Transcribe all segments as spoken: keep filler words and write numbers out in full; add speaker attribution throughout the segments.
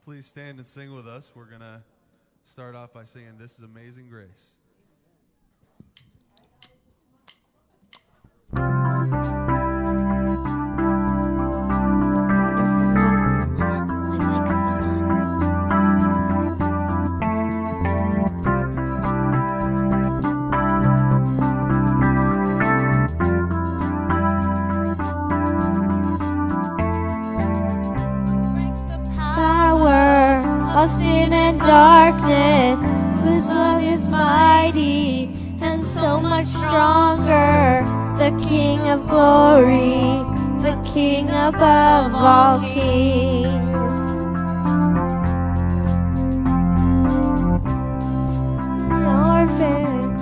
Speaker 1: please stand and sing with us. We're going to start off by singing This is Amazing Grace.
Speaker 2: Of sin and darkness, whose love is mighty and so much stronger, the King of glory, the King above all kings. Orphan,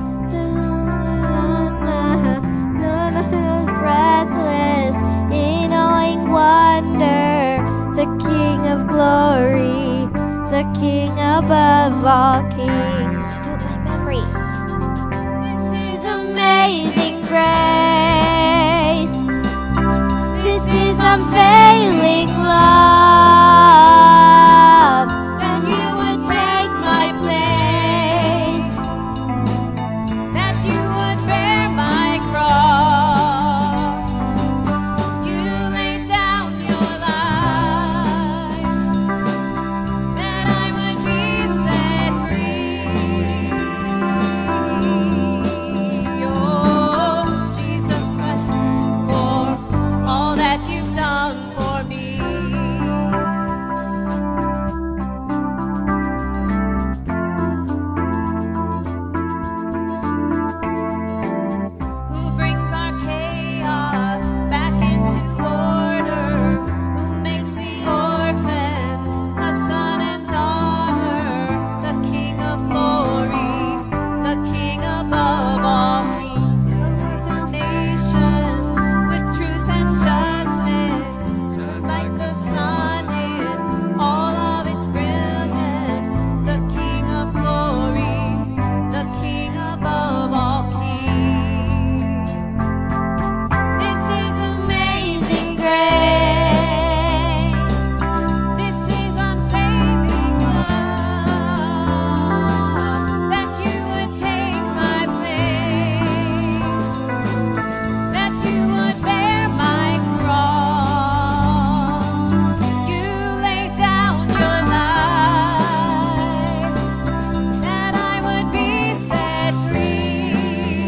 Speaker 2: breathless, in awing wonder, the King of glory, the King above all kings. Do it by memory. This is amazing grace. This is unfailing love, that you would take my place, that you would bear my cross. You laid down your life, that I would be set free. Oh, Jesus, for all that you've done for me. Who brings our chaos back into order? Who makes the orphan a son and daughter? The King of glory, the King above all kings. Who rules the nations with truth and justice, shines like the sun in all of its brilliance. The King of glory, the King above all kings. This is amazing grace. This is unfailing love, that you would take my place, that you would bear my cross. You laid down your life, that I would be set free.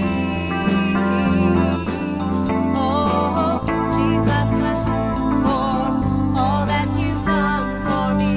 Speaker 2: Oh, Jesus, for all that you've done for me.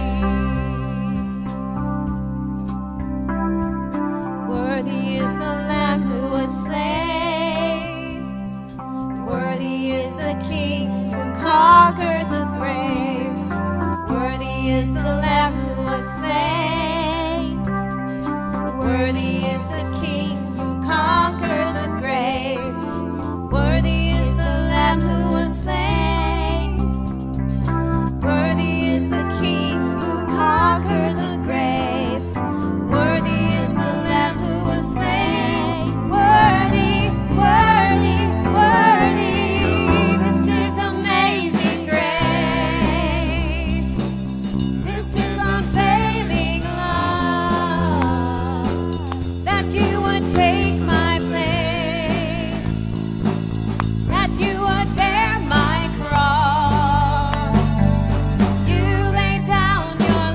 Speaker 2: Worthy is the Lamb who was slain. Worthy is the King who conquered the grave. Worthy is the Lamb who was slain. Worthy is the King who conquered the grave. Worthy is the Lamb who was slain. Worthy is the King who conquered the grave. Worthy is the Lamb who was slain. Worthy, worthy, worthy. This is amazing grace. This is unfailing love, that you would take my place, that you would bear my cross. You laid down your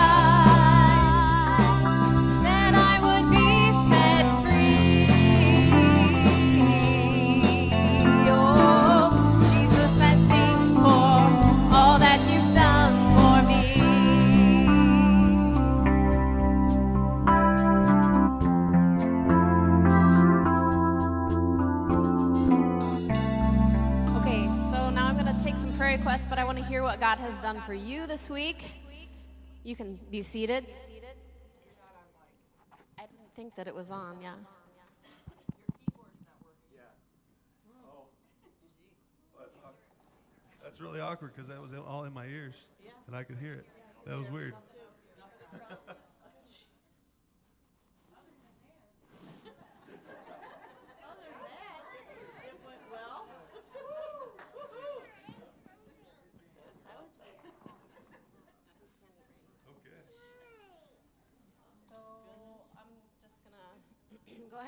Speaker 2: life, that I would be set free. Oh, Jesus, I sing for all that you've done for me. Okay, so now I'm going to take some prayer requests, but I want to hear what God has done for you this week. You can be seated. I didn't think that it was on, yeah.
Speaker 1: That's awkward. That's really awkward because that was all in my ears and I could hear it. That was weird.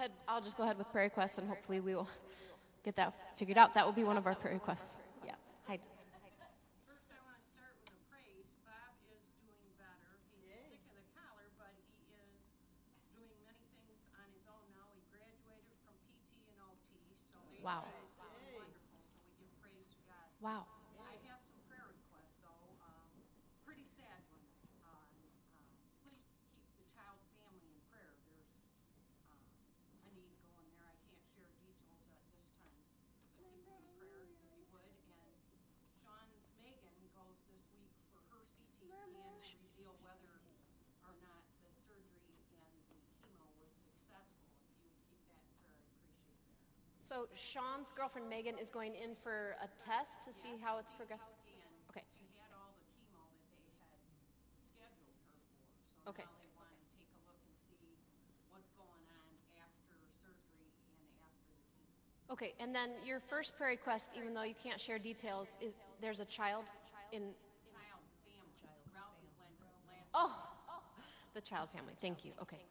Speaker 3: ahead. I'll just go ahead with prayer requests, and hopefully we will get that figured out. That will be one of our prayer requests. Yes. Hi.
Speaker 4: First, I want to start with a praise. Bob is doing better. He's
Speaker 5: Yay.
Speaker 4: sick of the collar, but he is doing many things on his own now. He graduated from P T and O T, so they
Speaker 3: Wow.
Speaker 4: say he's doing
Speaker 5: Yay.
Speaker 4: wonderful. So we give praise to God.
Speaker 3: Wow.
Speaker 4: I
Speaker 5: Yay.
Speaker 4: have some prayer requests, though. Um, pretty sad one. Uh, and, uh, please keep the child family in prayer. There's uh, a need going there. I can't share details at this time, but keep them in prayer if you would. And Sean's Megan goes this week for her C T scan to reveal whether or not the surgery and the chemo was successful. If you would keep that in prayer, I'd appreciate that.
Speaker 3: So Sean's girlfriend Megan is going in for a test to see
Speaker 4: Yes,
Speaker 3: how it's
Speaker 4: C T
Speaker 3: progressing.
Speaker 4: scan.
Speaker 3: Okay.
Speaker 4: She had all the chemo that they had scheduled her for, so
Speaker 3: Okay.
Speaker 4: now they want to take a look and see what's going on after surgery and after the chemo.
Speaker 3: Okay, and then your first prayer request, even though you can't share details, is there's a child in.
Speaker 4: Child family.
Speaker 5: Child's
Speaker 4: Ralph and
Speaker 5: family.
Speaker 4: Glenda's last.
Speaker 3: Oh, the child family. Thank you. Okay.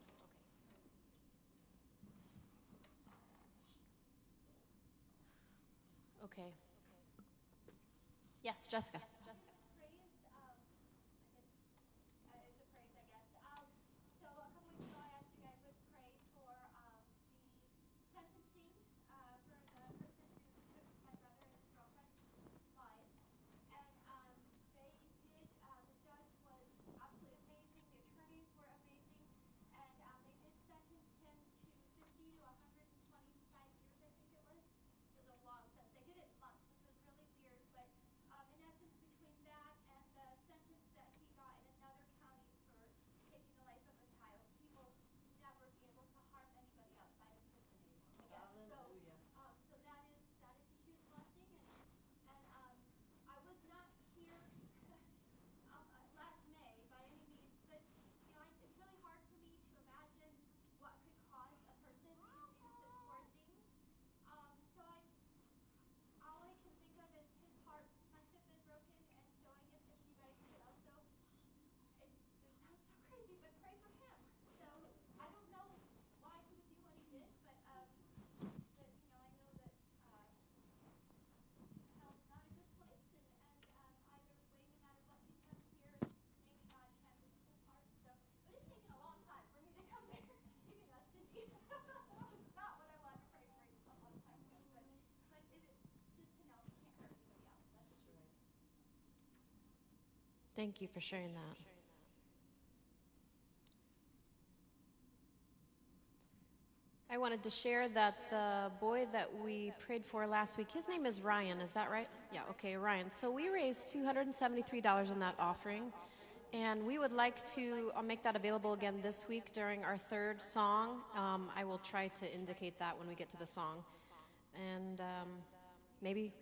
Speaker 3: Okay. Yes, Jessica.
Speaker 2: praise. Um, I guess uh, it's a praise, I guess. Um, so a couple weeks ago, I asked you guys would pray for um, the sentencing uh, for the person who took my brother and his girlfriend's lives. And um, they did. Uh, the judge was absolutely amazing. The attorneys were amazing, and um, they did sentence him to fifty to one hundred twenty-five years, I think it was. It was a long sentence. They did it in months, which was really weird, but um, in essence, between that and the sentence that he got in another county for taking the life of a child, he will never be able to harm anybody outside of prison anymore. I guess.
Speaker 5: Hallelujah.
Speaker 2: So, um, so that is that is a huge blessing, and and um, I was not here um, uh, last May by any means, but you know, it's, it's really hard for me to imagine what could cause a person to do such horrid things. Um, so I all I can think of is his heart must have been broken, and so I guess if you guys could also, it, this sounds so crazy, but pray for him. So I don't know why he would do what he did, but um, but you know, I know that uh, hell is not a good place, and and um, either way, no matter what he's done here, maybe God can move his heart. So, but it's taken a long time for me to come there. Even uh, Cindy, that was not what I wanted to pray for a long time ago, but but it, just to know he can't hurt anybody else. That's a huge thing.
Speaker 3: Thank you for sharing that. I wanted to share that the boy that we prayed for last week, his name is Ryan, is that right? Yeah, okay, Ryan. So we raised two hundred seventy-three dollars in that offering, and we would like to uh, make that available again this week during our third song. Um, I will try to indicate that when we get to the song. And um, maybe.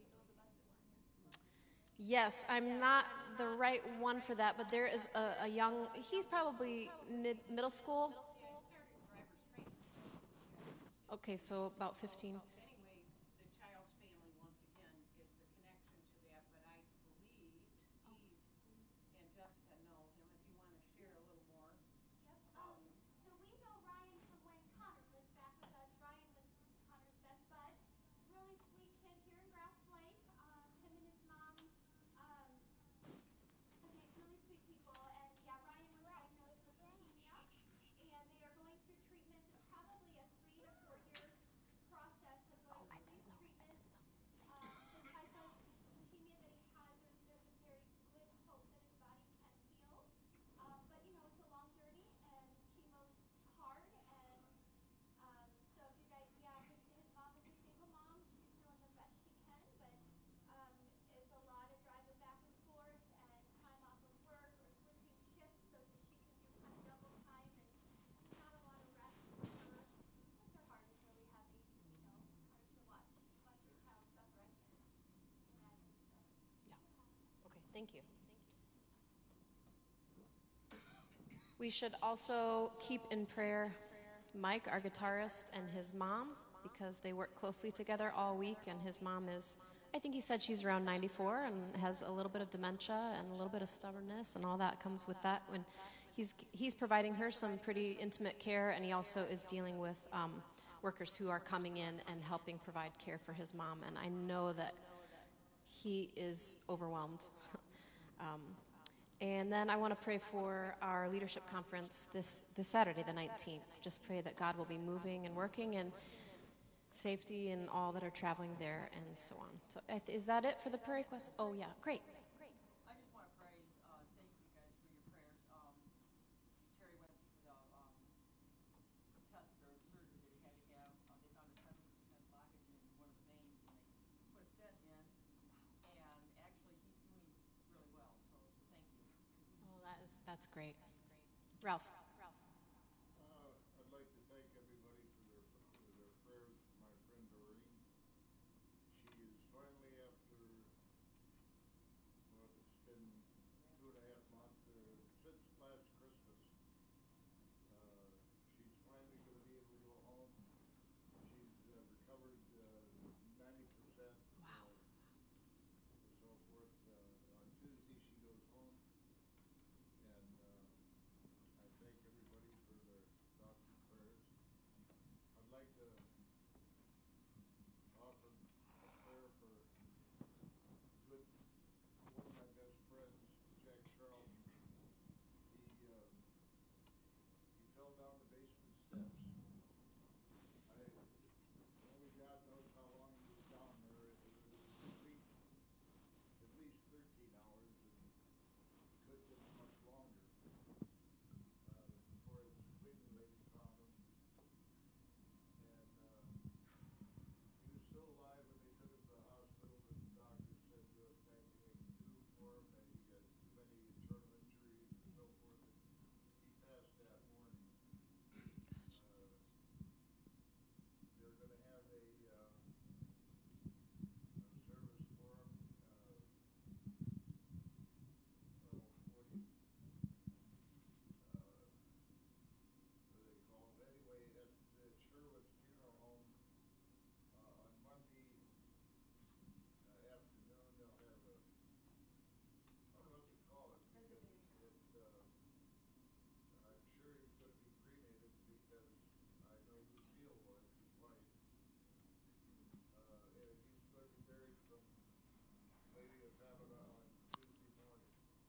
Speaker 3: Yes, I'm not the right one for that, but there is a, a young, he's probably mid middle school.
Speaker 4: Yeah, he started driver's training school with you guys.
Speaker 3: Okay, so about fifteen.
Speaker 4: Anyway, the child's family, once again, is the connection to that, but I believe Steve and Jessica know him. If you want to share a little more
Speaker 2: Yep.
Speaker 4: about
Speaker 2: Um,
Speaker 4: him.
Speaker 2: so we know Ryan from when Connor lived back with us. Ryan was Connor's best bud. Really sweet kid here in Grass Lake. Um, him and his mom, um, again, really sweet people. And yeah, Ryan was diagnosed with leukemia, and they are going through treatments. It's probably a three to four year process of going
Speaker 3: Oh, I
Speaker 2: through these
Speaker 3: didn't know. I
Speaker 2: treatments.
Speaker 3: didn't know.
Speaker 2: Um, the type of leukemia that he has, there's, there's a very good hope that his body can heal. Um, but you know, it's a long journey, and chemo's hard, and um, so if you guys, yeah, his his mom is a single mom. She's doing the best she can, but um, it's a lot of driving back and forth and time off of work or switching shifts so that she can do kind of double time, and and not a lot of rest for her. Plus, her heart is really heavy. You know, it's hard to watch watch your child suffer. I can't imagine. So,
Speaker 3: Yeah.
Speaker 2: yeah.
Speaker 3: Okay, thank you. We should also keep in prayer Mike, our guitarist, and his mom, because they work closely together all week, and his mom is, I think he said she's around ninety-four and has a little bit of dementia and a little bit of stubbornness, and all that comes with that when he's he's providing her some pretty intimate care, and he also is dealing with um, workers who are coming in and helping provide care for his mom. And I know that he is overwhelmed. um, and then I want to pray for our leadership conference this this Saturday, the nineteenth. Just pray that God will be moving and working, and safety and all that are traveling there, and so on. So is that it for the prayer request? Oh yeah, great.
Speaker 5: I just want to praise, uh, thank you guys for your prayers. Um, Terry went through for the um, tests or the surgery that he had to have. Uh, they found a seventy percent blockage in one of the veins, and they put a stent in. And actually, he's doing really well. So thank you.
Speaker 3: Oh, that is that's great. Ralph.
Speaker 6: Uh, I'd like to thank everybody for their for their prayers for my friend Doreen. She is finally, after what it's been two and a half months uh, since last Christmas. Uh, she's finally going to be able to go home. She's uh, recovered uh, ninety percent.
Speaker 3: Wow.
Speaker 6: Uh, so forth. Uh, on Tuesday she goes home, and uh, I thank everybody for their thoughts and prayers. I'd like to offer a prayer for a good one of my best friends, Jack Charlton. He uh, he fell down the basement steps. I only God knows how long he was down there. It, it was at least at least thirteen hours, and could have been much longer uh, before his cleaning lady found him. And uh, he was still alive when they took him to the hospital, but the doctors said there was nothing they could do for him, that he had too many internal injuries and so forth, and he passed that morning. Uh, they're going to have a, uh, a service for him. Uh, well, what do you, uh, what do they call him? Anyway, at, at Sherwood's Funeral Home uh, on Monday uh, afternoon, they'll have a, I don't know what they call it, because it, uh, I'm sure he's going to be cremated, because I know Lucille was, his wife, uh, and he's going to be buried from Lady of Heaven on Tuesday morning.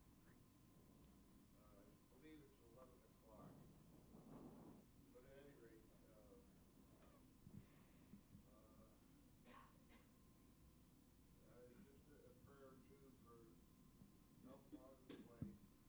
Speaker 6: Uh, I believe it's eleven o'clock. But at any rate, uh, uh, uh, just a, a prayer or two for help him out of his way.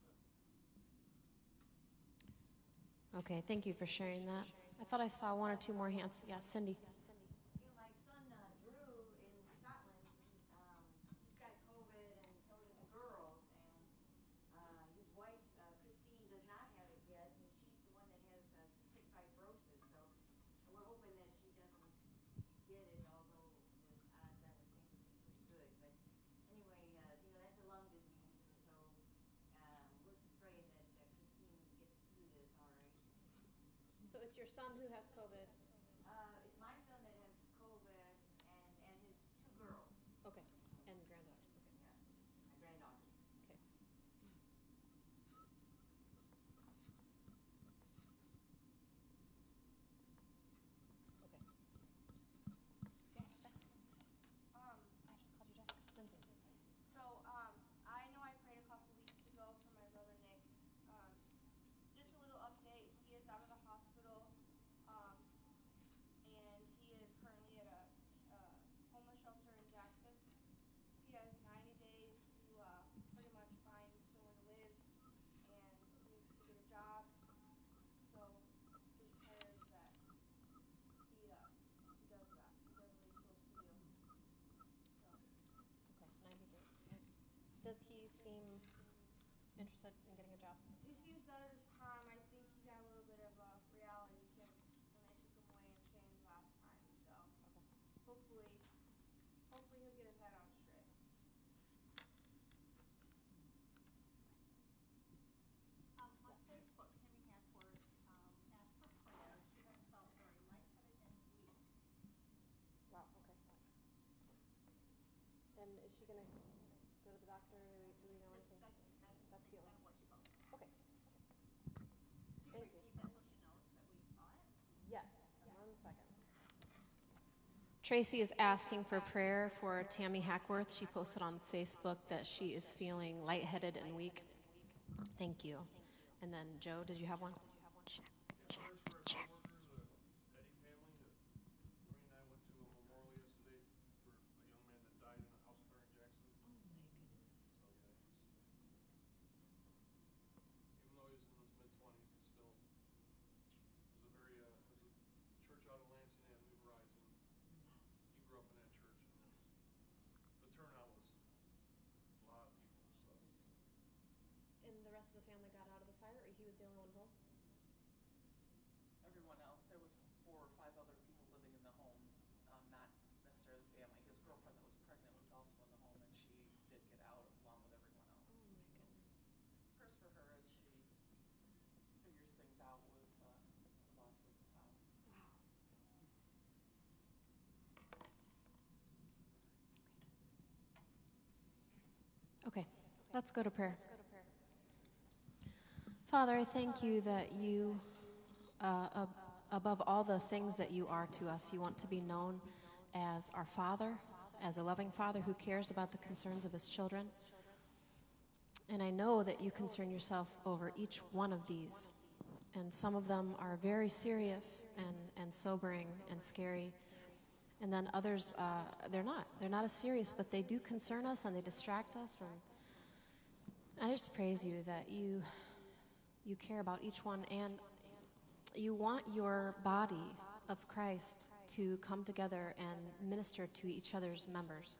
Speaker 3: Okay, thank you for sharing that. I thought I saw one or two more hands. Yeah, Cindy.
Speaker 7: You know, my son uh, Drew in Scotland, he um, he's got COVID, and so do the girls. And uh, his wife uh, Christine does not have it yet, and she's the one that has uh, cystic fibrosis. So we're hoping that she doesn't get it, although the odds I would think would be pretty good. But anyway, uh, you know, that's a lung disease, and so uh, we're just praying that uh, Christine gets through this all right.
Speaker 3: So it's your son who has COVID.
Speaker 7: Uh, it's my son that has COVID, and and his two girls.
Speaker 3: Okay, and granddaughters. Okay.
Speaker 7: Yeah, my granddaughters.
Speaker 3: Okay. Okay. Yes, Jessica.
Speaker 8: Um,
Speaker 3: I just called you Jessica. Lindsay.
Speaker 8: so um, I know I prayed a couple weeks ago for my brother Nick. Um, just a little update. He is out of the hospital, um, and he is currently at a uh, homeless shelter in Jackson. He has ninety days to uh, pretty much find somewhere to live, and needs to get a job. So, just prayers that he uh, he does that. He does what he's supposed to do. So.
Speaker 3: Okay, ninety days. Okay. Does he seem interested in getting a job?
Speaker 8: He seems better this time. I think he got a little bit of a reality kick when they took him away in chains last time. So
Speaker 3: Okay.
Speaker 8: hopefully, hopefully he'll get his head on straight.
Speaker 5: Um, on
Speaker 3: Yes.
Speaker 5: Facebook, Tammy Hackworth um, asked for prayer. She has felt very lightheaded and weak.
Speaker 3: Wow. Okay. And is she gonna go to the doctor? Do we, do we know
Speaker 5: That's
Speaker 3: anything?
Speaker 5: that's, that's
Speaker 3: That's
Speaker 5: the
Speaker 3: the
Speaker 5: extent
Speaker 3: only.
Speaker 5: of what she posted.
Speaker 3: Okay. Okay. Tracy is asking for prayer for Tammy Hackworth. She posted on Facebook that she is feeling lightheaded and weak. Thank you. And then, Joe, did you have one?
Speaker 9: Yeah, prayers for a coworker, the Eddie family. Uh, Lori and I went to a memorial yesterday for a young man that died in a house fire in Jackson.
Speaker 3: Oh, my goodness.
Speaker 9: So yeah, he's even though he's in his mid twenties, he's still. There's a very uh, there's a church out in Lansing, they have New Horizon. He grew up in that church, and it was the turnout was a lot of people. So.
Speaker 3: And the rest of the family got out of the fire, or he was the only one home?
Speaker 5: Everyone else, there was four or five other people living in the home, um, not necessarily the family. His girlfriend that was pregnant was also in the home, and she did get out along with everyone else.
Speaker 3: Oh, my
Speaker 5: so
Speaker 3: goodness.
Speaker 5: Prayers for her as she figures things out with uh, the loss of Bob.
Speaker 3: Wow. Okay, let's go to prayer. Father, I thank you that you, uh, ab- above all the things that you are to us, you want to be known as our Father, as a loving Father who cares about the concerns of his children. And I know that you concern yourself over each one of these. And some of them are very serious and, and sobering and scary. And then others, uh, they're not. They're not as serious, but they do concern us and they distract us. And I just praise you that you you care about each one, and you want your body of Christ to come together and minister to each other's members.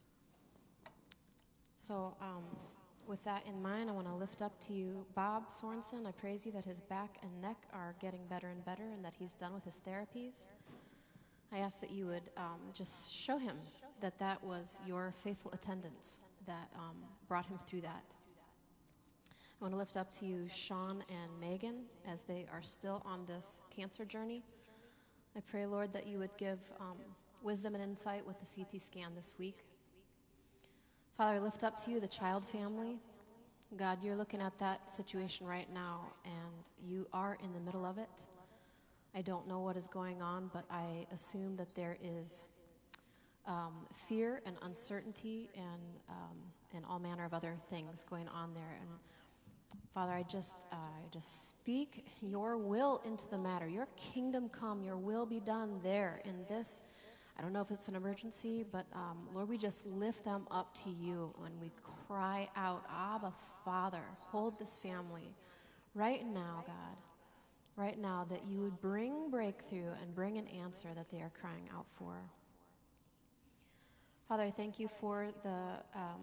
Speaker 3: So um, with that in mind, I want to lift up to you Bob Sorensen. I praise you that his back and neck are getting better and better and that he's done with his therapies. I ask that you would um, just show him that that was your faithful attendance that um, brought him through that. I want to lift up to you Sean and Megan as they are still on this cancer journey. I pray, Lord, that you would give um, wisdom and insight with the C T scan this week. Father, I lift up to you the Child family. God, you're looking at that situation right now, and you are in the middle of it. I don't know what is going on, but I assume that there is um, fear and uncertainty and um, and all manner of other things going on there. And Father, I just uh, I just speak your will into the matter. Your kingdom come, your will be done there in this. I don't know if it's an emergency, but um, Lord, we just lift them up to you and we cry out, Abba, Father, hold this family right now, God, right now, that you would bring breakthrough and bring an answer that they are crying out for. Father, I thank you for the um,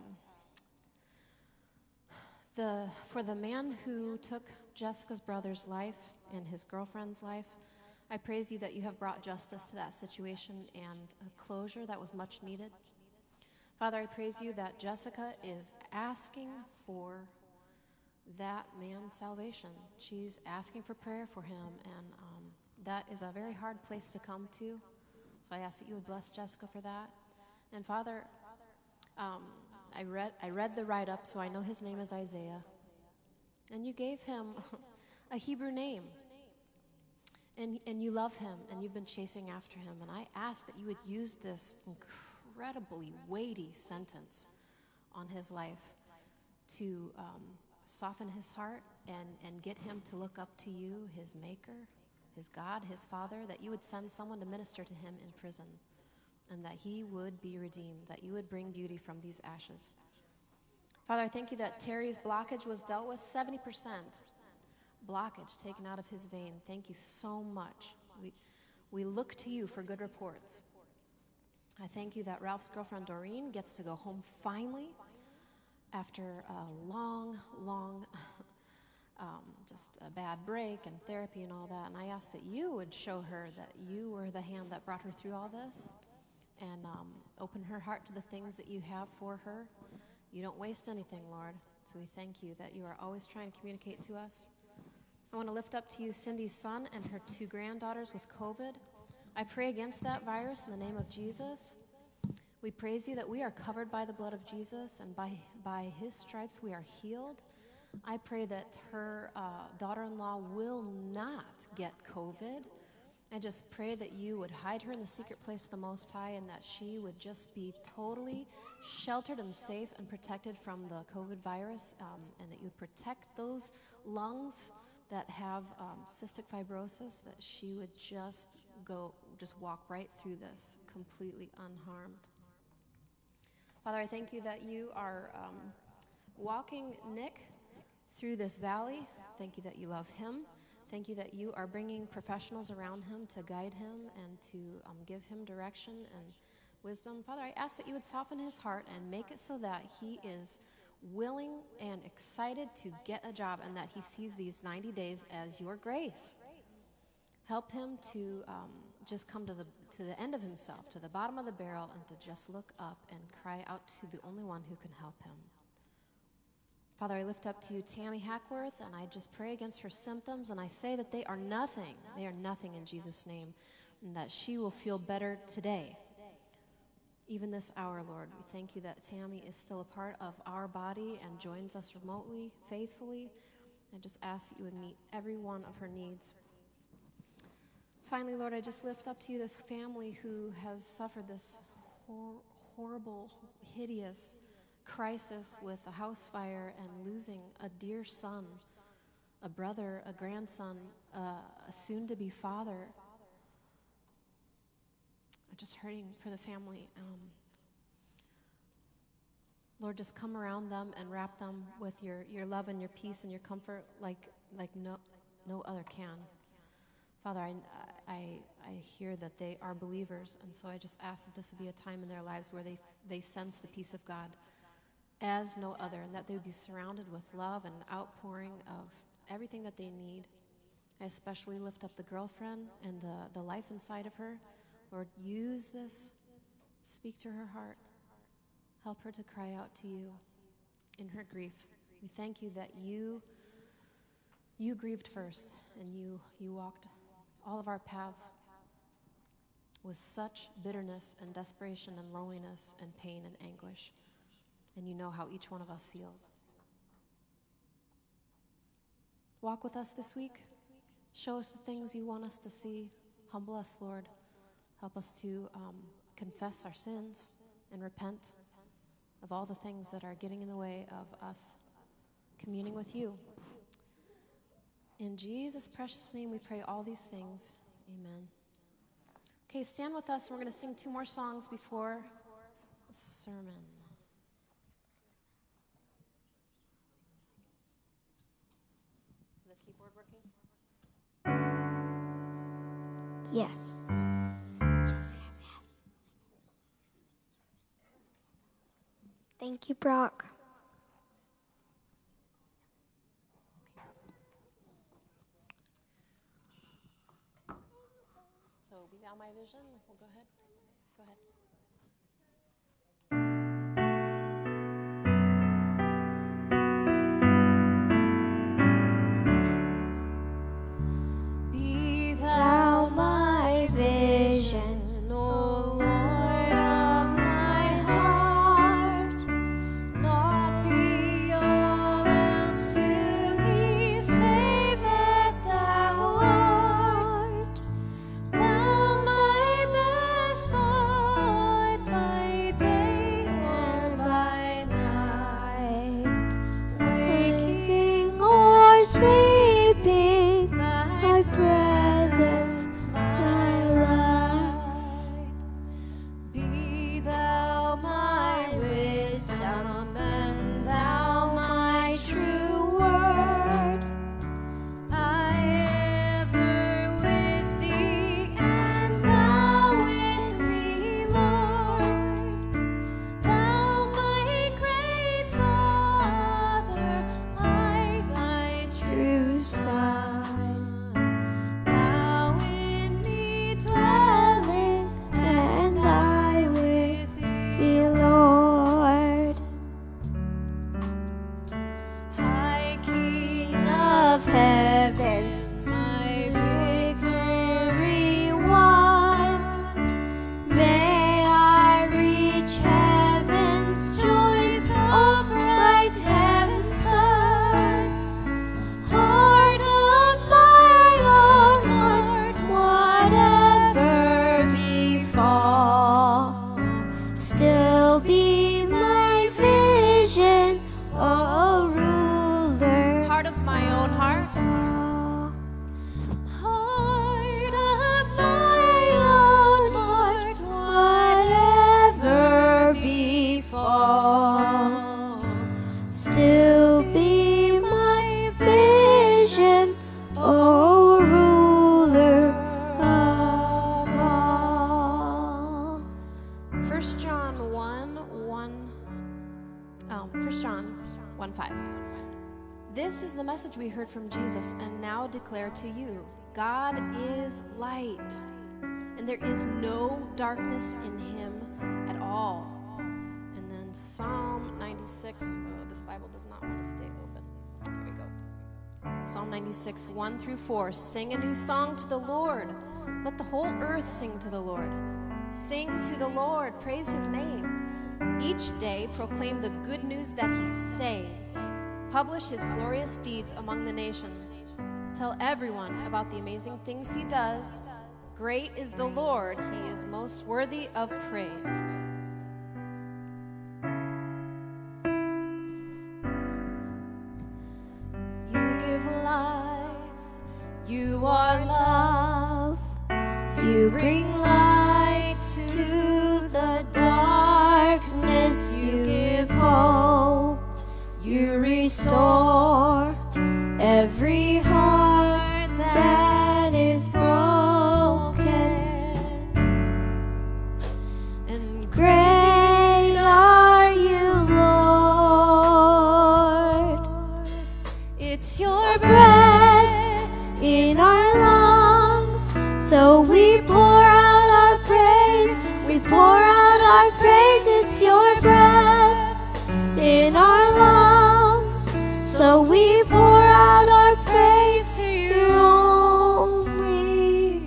Speaker 3: the for the man who took Jessica's brother's life and his girlfriend's life. I praise you that you have brought justice to that situation and a closure that was much needed. Father, I praise you that Jessica is asking for that man's salvation. She's asking for prayer for him, and um, that is a very hard place to come to. So I ask that you would bless Jessica for that. And Father, um, I read I read the write-up, so I know his name is Isaiah. And you gave him a Hebrew name. And, and you love him, and you've been chasing after him. And I ask that you would use this incredibly weighty sentence on his life to um, soften his heart and, and get him to look up to you, his maker, his God, his Father, that you would send someone to minister to him in prison, and that he would be redeemed, that you would bring beauty from these ashes. Father, I thank you that Terry's blockage was dealt with, seventy percent. Blockage taken out of his vein. Thank you so much. We we look to you for good reports. I thank you that Ralph's girlfriend Doreen gets to go home finally after a long, long, um, just a bad break and therapy and all that. And I ask that you would show her that you were the hand that brought her through all this, and um, open her heart to the things that you have for her. You don't waste anything, Lord. So we thank you that you are always trying to communicate to us. I want to lift up to you Cindy's son and her two granddaughters with COVID. I pray against that virus in the name of Jesus. We praise you that we are covered by the blood of Jesus, and by, by his stripes we are healed. I pray that her uh, daughter-in-law will not get COVID, I just pray that you would hide her in the secret place of the Most High and that she would just be totally sheltered and safe and protected from the COVID virus, um, and that you would protect those lungs that have um, cystic fibrosis, that she would just go, just walk right through this completely unharmed. Father, I thank you that you are um, walking Nick through this valley. Thank you that you love him. Thank you that you are bringing professionals around him to guide him and to um, give him direction and wisdom. Father, I ask that you would soften his heart and make it so that he is willing and excited to get a job and that he sees these ninety days as your grace. Help him to um, just come to the to the end of himself, to the bottom of the barrel, and to just look up and cry out to the only one who can help him. Father, I lift up to you Tammy Hackworth, and I just pray against her symptoms, and I say that they are nothing. They are nothing in Jesus' name, and that she will feel better today. Even this hour, Lord, we thank you that Tammy is still a part of our body and joins us remotely, faithfully. I just ask that you would meet every one of her needs. Finally, Lord, I just lift up to you this family who has suffered this hor- horrible, hideous crisis with a house fire and losing a dear son, a brother, a grandson, uh, a soon-to-be father. I'm just hurting for the family. Um, Lord, just come around them and wrap them with your, your love and your peace and your comfort like like no no other can. Father, I, I, I hear that they are believers, and so I just ask that this would be a time in their lives where they they sense the peace of God as no other, and that they would be surrounded with love and outpouring of everything that they need. I especially lift up the girlfriend and the, the life inside of her. Lord, use this. Speak to her heart. Help her to cry out to you in her grief. We thank you that you you grieved first, and you you walked all of our paths with such bitterness and desperation and loneliness and pain and anguish. And you know how each one of us feels. Walk with us this week. Show us the things you want us to see. Humble us, Lord. Help us to um, confess our sins and repent of all the things that are getting in the way of us communing with you. In Jesus' precious name we pray all these things. Amen. Okay, stand with us. We're going to sing two more songs before the sermon. Is the keyboard working?
Speaker 2: Yes. Yes, yes, yes. Thank you, Brock.
Speaker 3: So, Be Thou My Vision. We'll go ahead. Go ahead.
Speaker 2: Be thou my vision, O Lord of my heart. Naught be all else to me, save that thou art. Thou my best
Speaker 3: and now declare to you, God is light, and there is no darkness in him at all. And then Psalm ninety-six, oh, this Bible does not want to stay open. There we go. Psalm ninety-six, one through four. Sing a new song to the Lord. Let the whole earth sing to the Lord. Sing to the Lord. Praise his name. Each day proclaim the good news that he saves. Publish his glorious deeds among the nations. Tell everyone about the amazing things he does. Great is the Lord. He is most worthy of praise. You give life. You are love. You bring light to the darkness. You give hope. You restore every heart that is broken. And great are you, Lord. It's your breath in our lungs, so we pour out our praise. We pour out our praise. It's your breath in our lungs, so we pour out our praise to you only.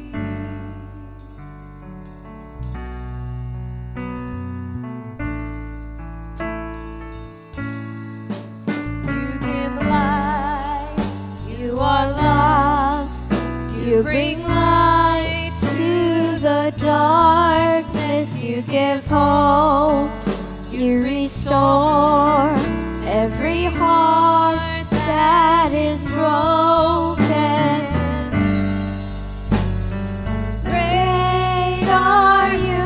Speaker 3: You give life. You are love. You bring light to the darkness. You give hope. You restore every heart that is broken. Great are you,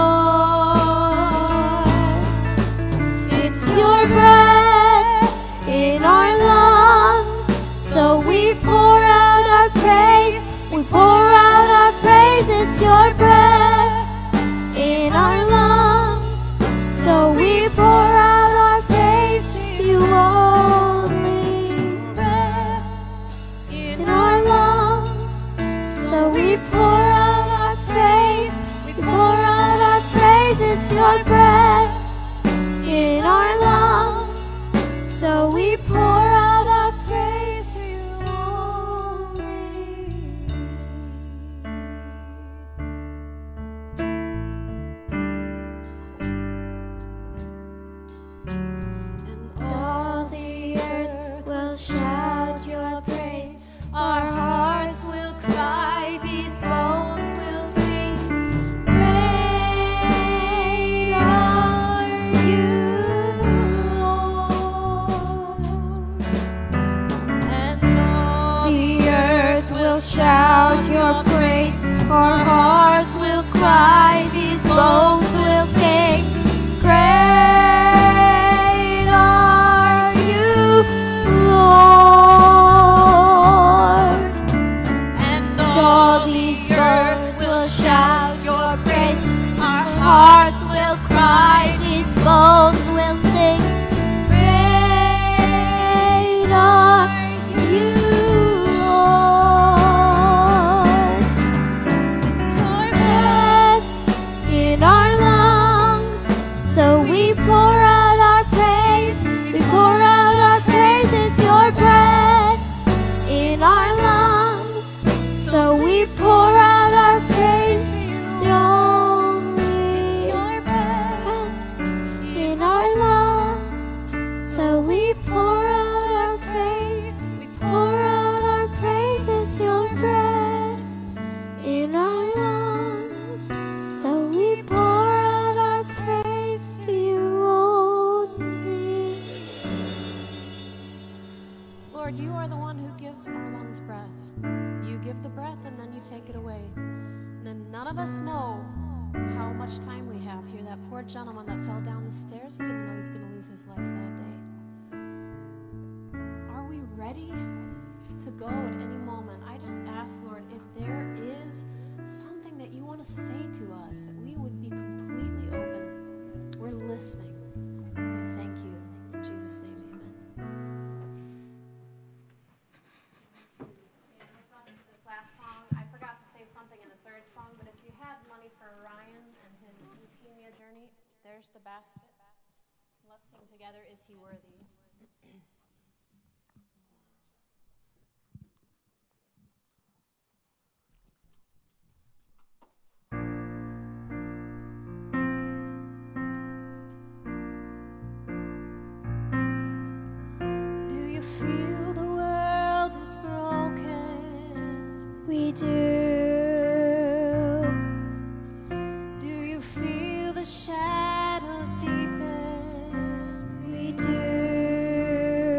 Speaker 3: Lord. It's your breath in our lungs, so we pour out our praise. We pour out our praise. It's your breath in our lungs, so we pour out our praise to you only. In our lungs, so we pour out our praise. We pour out our praise. It's your breath in our lungs, so we pour out our praise to you only. And all the earth will shout your praise. Our hearts will cry, these bones will sing. Great are you, Lord. And all the earth will shout your praise. Our hearts will cry, these bones will sing. Great are you, Lord. And all the earth will shout your praise. Our hearts will cry, these bones will sing. Great are you, Lord. It's your breath in our lungs, so we pour out our praise. We pour out our praise. It's your breath in our lungs, so we pour out our praise to you only. It's your breath in our lungs, so we pour out our praise. We pour out our praise. It's your breath in our lungs, so we pour out our praise to you only. Lord, you are the one who gives our lungs breath. You give the breath and then you take it away. And then none of us know how much time we have here. That poor gentleman that fell down the stairs, he didn't know he was going to lose his life that day. Are we ready to go at any moment? I just ask, Lord, if there is something that you want to say to us, that we would be completely open. We're listening. We thank you. In Jesus' name, amen. there's the basket. Let's sing together, Is He Worthy?
Speaker 2: Do you feel the world is broken? We do. Do you feel the shadows deepen? We do.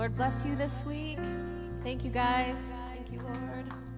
Speaker 3: Lord bless you this week. Thank you, guys. Thank you, Lord.